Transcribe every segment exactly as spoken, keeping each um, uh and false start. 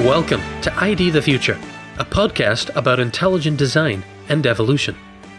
Welcome to I D the Future, a podcast about intelligent design and evolution.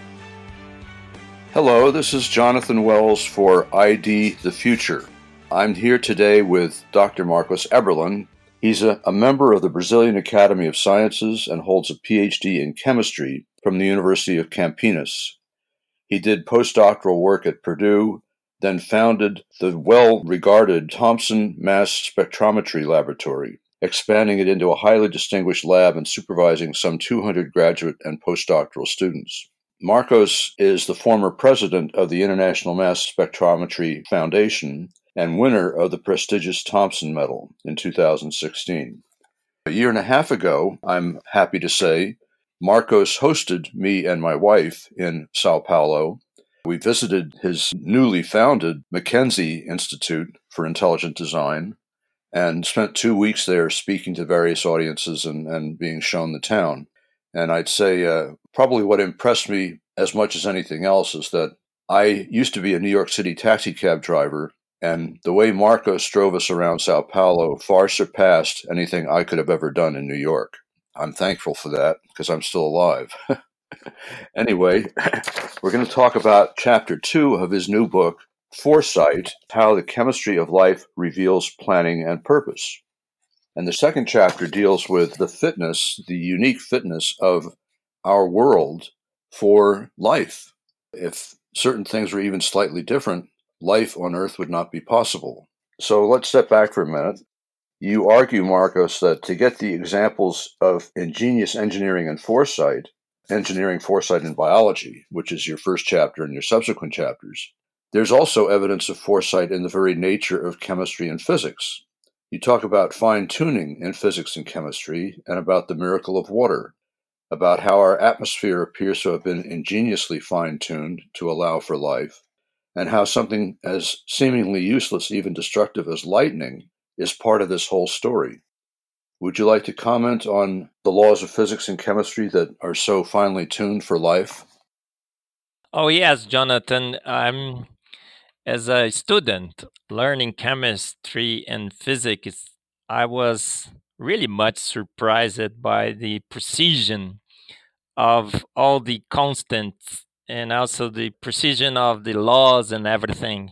Hello, this is Jonathan Wells for I D the Future. I'm here today with Doctor Marcos Eberlin. He's a, a member of the Brazilian Academy of Sciences and holds a P H D in chemistry from the University of Campinas. He did postdoctoral work at Purdue, then founded the well-regarded Thomson Mass Spectrometry Laboratory, expanding it into a highly distinguished lab and supervising some two hundred graduate and postdoctoral students. Marcos is the former president of the International Mass Spectrometry Foundation and winner of the prestigious Thomson Medal in two thousand sixteen. A year and a half ago, I'm happy to say, Marcos hosted me and my wife in Sao Paulo. We visited his newly founded Mackenzie Institute for Intelligent Design and spent two weeks there speaking to various audiences and, and being shown the town. And I'd say uh, probably what impressed me as much as anything else is that I used to be a New York City taxi cab driver, and the way Marcos drove us around Sao Paulo far surpassed anything I could have ever done in New York. I'm thankful for that because I'm still alive. Anyway, we're going to talk about chapter two of his new book, Foresight, How the Chemistry of Life Reveals Planning and Purpose. And the second chapter deals with the fitness, the unique fitness of our world for life. If certain things were even slightly different, life on Earth would not be possible. So let's step back for a minute. You argue, Marcos, that to get the examples of ingenious engineering and foresight, engineering, foresight, and biology, which is your first chapter and your subsequent chapters, there's also evidence of foresight in the very nature of chemistry and physics. You talk about fine-tuning in physics and chemistry and about the miracle of water, about how our atmosphere appears to have been ingeniously fine-tuned to allow for life, and how something as seemingly useless, even destructive as lightning, is part of this whole story. Would you like to comment on the laws of physics and chemistry that are so finely tuned for life? Oh, yes, Jonathan. I'm, as a student learning chemistry and physics, I was really much surprised by the precision of all the constants and also the precision of the laws and everything,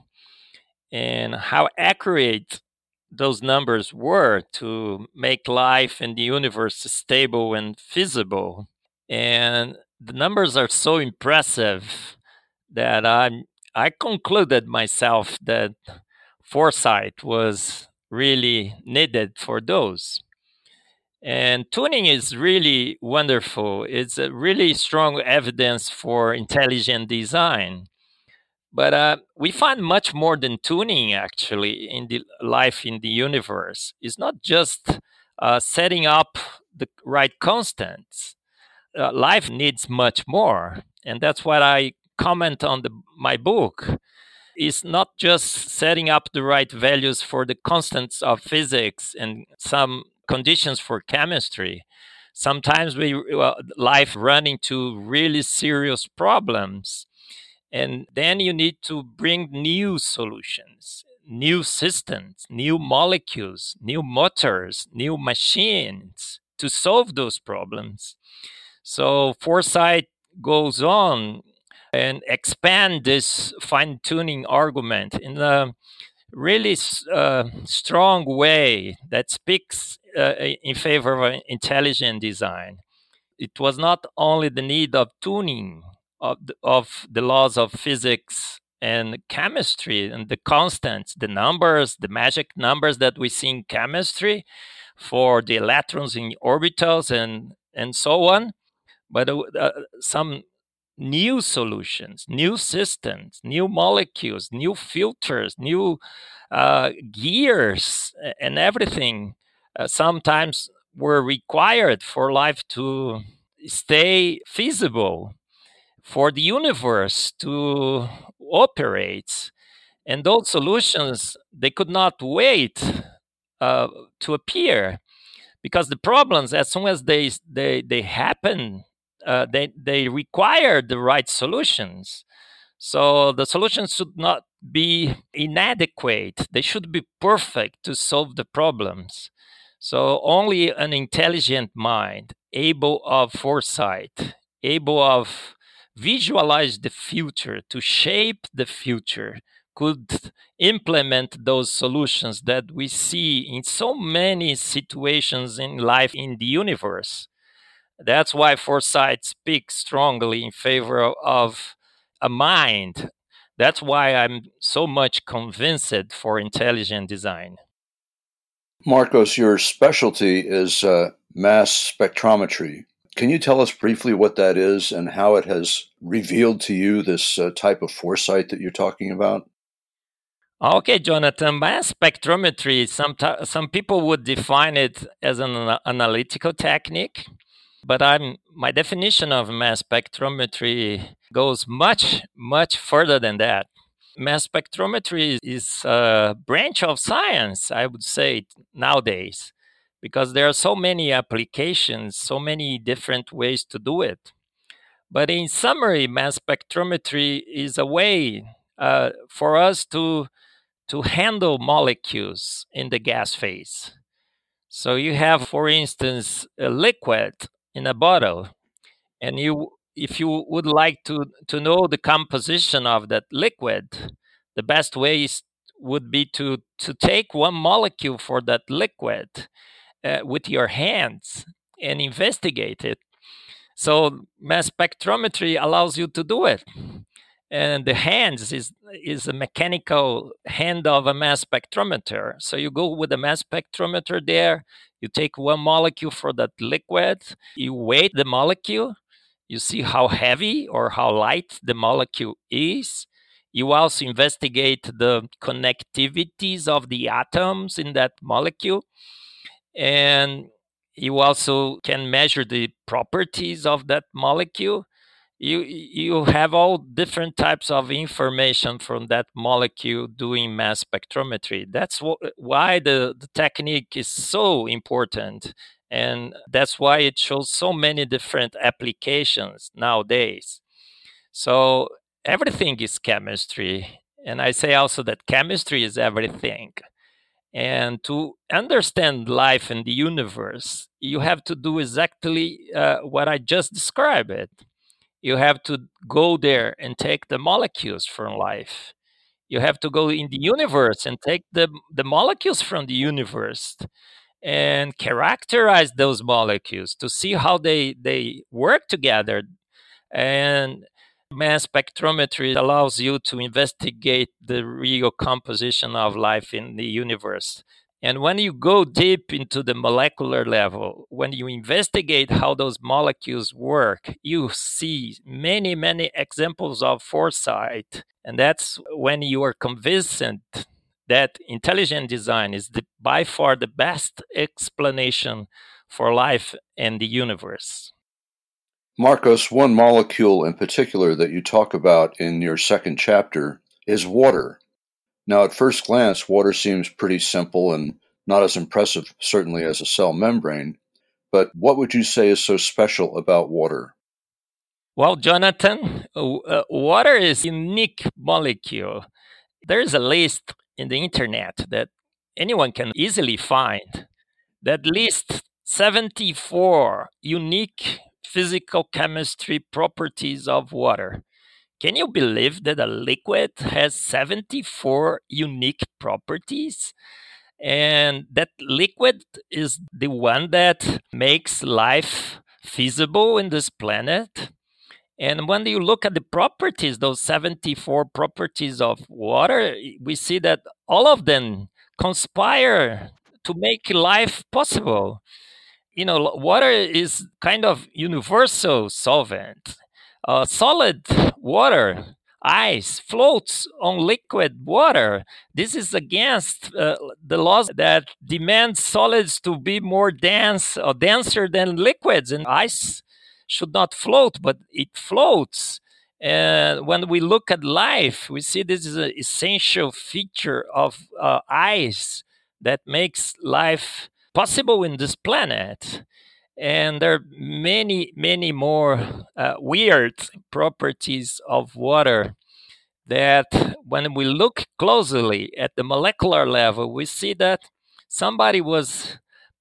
and how accurate those numbers were to make life in the universe stable and feasible. And the numbers are so impressive that I I concluded myself that foresight was really needed for those. And tuning is really wonderful. It's a really strong evidence for intelligent design. But uh, we find much more than tuning, actually, in the life in the universe. It's not just uh, setting up the right constants. Uh, life needs much more, and that's what I comment on the, my book. It's not just setting up the right values for the constants of physics and some conditions for chemistry. Sometimes we uh, life run into really serious problems. And then you need to bring new solutions, new systems, new molecules, new motors, new machines to solve those problems. So foresight goes on and expand this fine-tuning argument in a really uh, strong way that speaks uh, in favor of intelligent design. It was not only the need of tuning of the, of the laws of physics and chemistry and the constants, the numbers, the magic numbers that we see in chemistry for the electrons in orbitals and, and so on, but uh, some new solutions, new systems, new molecules, new filters, new uh, gears, and everything uh, sometimes were required for life to stay feasible, for the universe to operate. And those solutions, they could not wait uh, to appear, because the problems, as soon as they they, they happen, uh, they, they require the right solutions. So the solutions should not be inadequate. They should be perfect to solve the problems. So only an intelligent mind, able of foresight, able of visualize the future, to shape the future, could implement those solutions that we see in so many situations in life in the universe. That's why foresight speaks strongly in favor of a mind. That's why I'm so much convinced for intelligent design. Marcos, your specialty is uh, mass spectrometry. Can you tell us briefly what that is and how it has revealed to you this uh, type of foresight that you're talking about? Okay, Jonathan, mass spectrometry, some, t- some people would define it as an ana- analytical technique, but I'm, my definition of mass spectrometry goes much, much further than that. Mass spectrometry is a branch of science, I would say, nowadays, because there are so many applications, so many different ways to do it. But in summary, mass spectrometry is a way uh, for us to to handle molecules in the gas phase. So you have, for instance, a liquid in a bottle, and you, if you would like to, to know the composition of that liquid, the best way is, would be to, to take one molecule for that liquid uh, with your hands and investigate it. So mass spectrometry allows you to do it. And the hands is is a mechanical hand of a mass spectrometer. So you go with a mass spectrometer there, you take one molecule for that liquid, you weigh the molecule, you see how heavy or how light the molecule is. You also investigate the connectivities of the atoms in that molecule. And you also can measure the properties of that molecule. You you have all different types of information from that molecule doing mass spectrometry. That's wh- why the, the technique is so important, and that's why it shows so many different applications nowadays. So everything is chemistry, and I say also that chemistry is everything. And to understand life and the universe, you have to do exactly uh, what I just described it. You have to go there and take the molecules from life. You have to go in the universe and take the, the molecules from the universe and characterize those molecules to see how they, they work together. And mass spectrometry allows you to investigate the real composition of life in the universe. And when you go deep into the molecular level, when you investigate how those molecules work, you see many, many examples of foresight. And that's when you are convinced that intelligent design is the, by far the best explanation for life and the universe. Marcos, one molecule in particular that you talk about in your second chapter is water. Now, at first glance, water seems pretty simple and not as impressive, certainly, as a cell membrane. But what would you say is so special about water? Well, Jonathan, uh, water is a unique molecule. There's a list in the internet that anyone can easily find that lists seventy-four unique physical chemistry properties of water. Can you believe that a liquid has seventy-four unique properties? And that liquid is the one that makes life feasible in this planet. And when you look at the properties, those seventy-four properties of water, we see that all of them conspire to make life possible. You know, water is kind of universal solvent. Uh, solid water, ice, floats on liquid water. This is against uh, the laws that demand solids to be more dense or denser than liquids, and ice should not float, but it floats. And when we look at life, we see this is an essential feature of uh, ice that makes life possible in this planet. And there are many, many more uh, weird properties of water that, when we look closely at the molecular level, we see that somebody was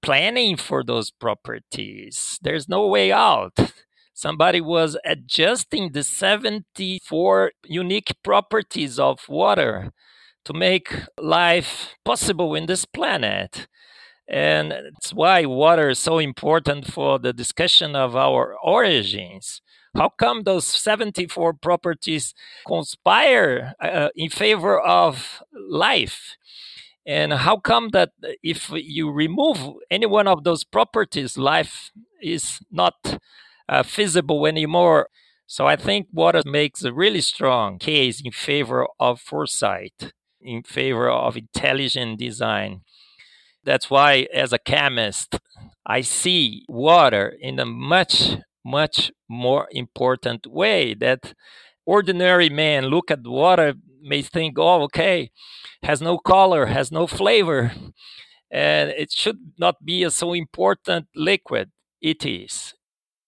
planning for those properties. There's no way out. Somebody was adjusting the seventy-four unique properties of water to make life possible in this planet. And it's why water is so important for the discussion of our origins. How come those seventy-four properties conspire uh, in favor of life? And how come that if you remove any one of those properties, life is not uh, feasible anymore? So I think water makes a really strong case in favor of foresight, in favor of intelligent design. That's why, as a chemist, I see water in a much, much more important way. That ordinary man look at water may think, oh, okay, has no color, has no flavor, and it should not be a so important liquid. It is.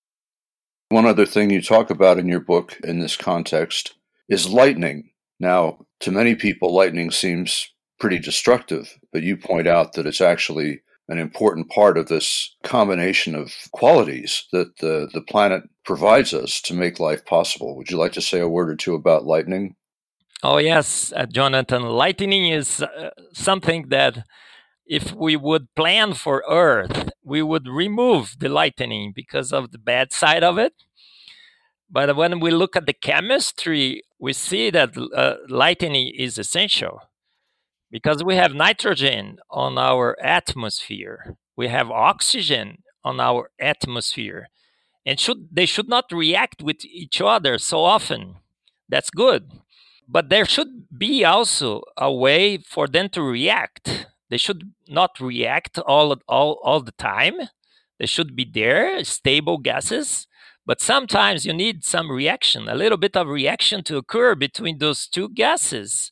One other thing you talk about in your book in this context is lightning. Now, to many people, lightning seems pretty destructive, but you point out that it's actually an important part of this combination of qualities that the, the planet provides us to make life possible. Would you like to say a word or two about lightning? Oh, yes, uh, Jonathan. Lightning is uh, something that if we would plan for Earth, we would remove the lightning because of the bad side of it. But when we look at the chemistry, we see that uh, lightning is essential. Because we have nitrogen on our atmosphere, we have oxygen on our atmosphere, and should they should not react with each other so often. That's good. But there should be also a way for them to react. They should not react all, all, all the time. They should be there, stable gases. But sometimes you need some reaction, a little bit of reaction to occur between those two gases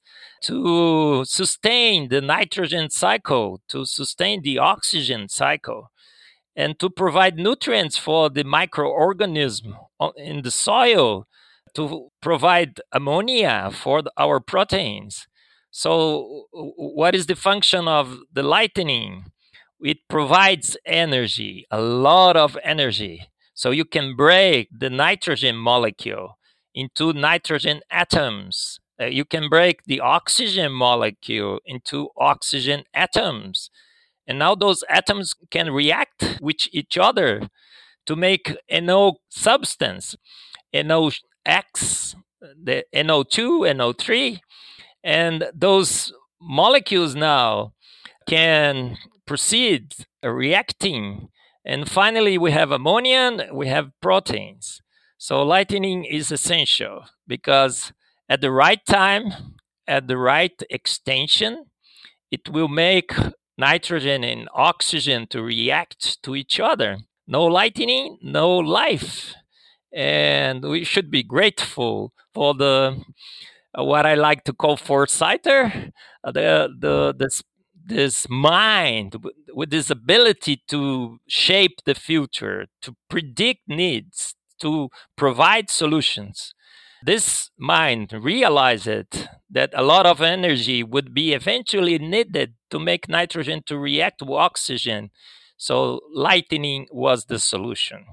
to sustain the nitrogen cycle, to sustain the oxygen cycle, and to provide nutrients for the microorganism in the soil, to provide ammonia for our proteins. So what is the function of the lightning? It provides energy, a lot of energy. So you can break the nitrogen molecule into nitrogen atoms. Uh, you can break the oxygen molecule into oxygen atoms. And now those atoms can react with each other to make N O substance, N O X, the N O two, N O three. And those molecules now can proceed reacting. And finally, we have ammonia, we have proteins. So lightning is essential because at the right time, at the right extension, it will make nitrogen and oxygen to react to each other. No lightning, no life. And we should be grateful for the uh, what I like to call foresighter, uh, the the this this mind with this ability to shape the future, to predict needs, to provide solutions. This mind realized that a lot of energy would be eventually needed to make nitrogen to react with oxygen. So lightning was the solution.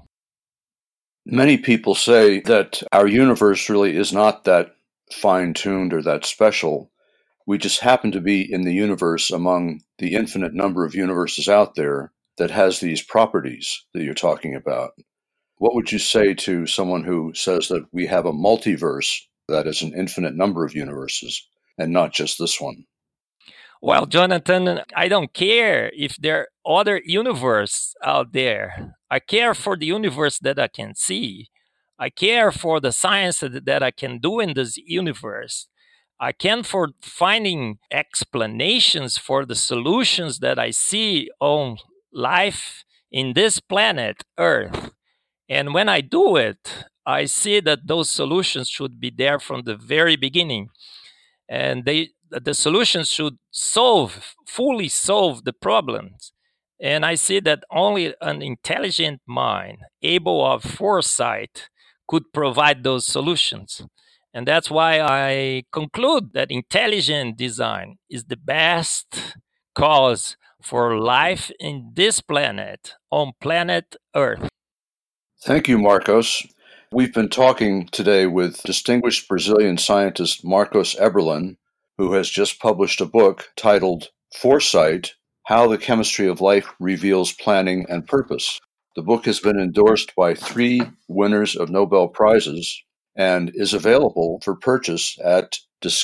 Many people say that our universe really is not that fine-tuned or that special. We just happen to be in the universe among the infinite number of universes out there that has these properties that you're talking about. What would you say to someone who says that we have a multiverse that is an infinite number of universes and not just this one? Well, Jonathan, I don't care if there are other universes out there. I care for the universe that I can see. I care for the science that I can do in this universe. I can for finding explanations for the solutions that I see on life in this planet, Earth. And when I do it, I see that those solutions should be there from the very beginning. And they, the solutions should solve, fully solve the problems. And I see that only an intelligent mind, able of foresight, could provide those solutions. And that's why I conclude that intelligent design is the best cause for life in this planet, on planet Earth. Thank you, Marcos. We've been talking today with distinguished Brazilian scientist Marcos Eberlin, who has just published a book titled Foresight: How the Chemistry of Life Reveals Planning and Purpose. The book has been endorsed by three winners of Nobel Prizes and is available for purchase at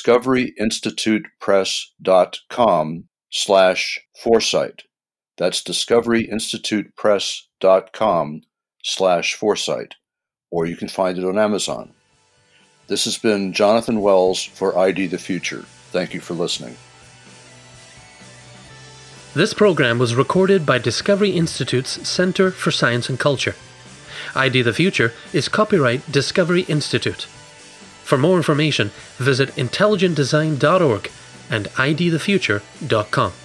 discoveryinstitutepress.com slash foresight. That's discoveryinstitutepress.com slash foresight. Or you can find it on Amazon. This has been Jonathan Wells for I D the Future. Thank you for listening. This program was recorded by Discovery Institute's Center for Science and Culture. I D the Future is copyright Discovery Institute. For more information, visit intelligent design dot org and I D the future dot com.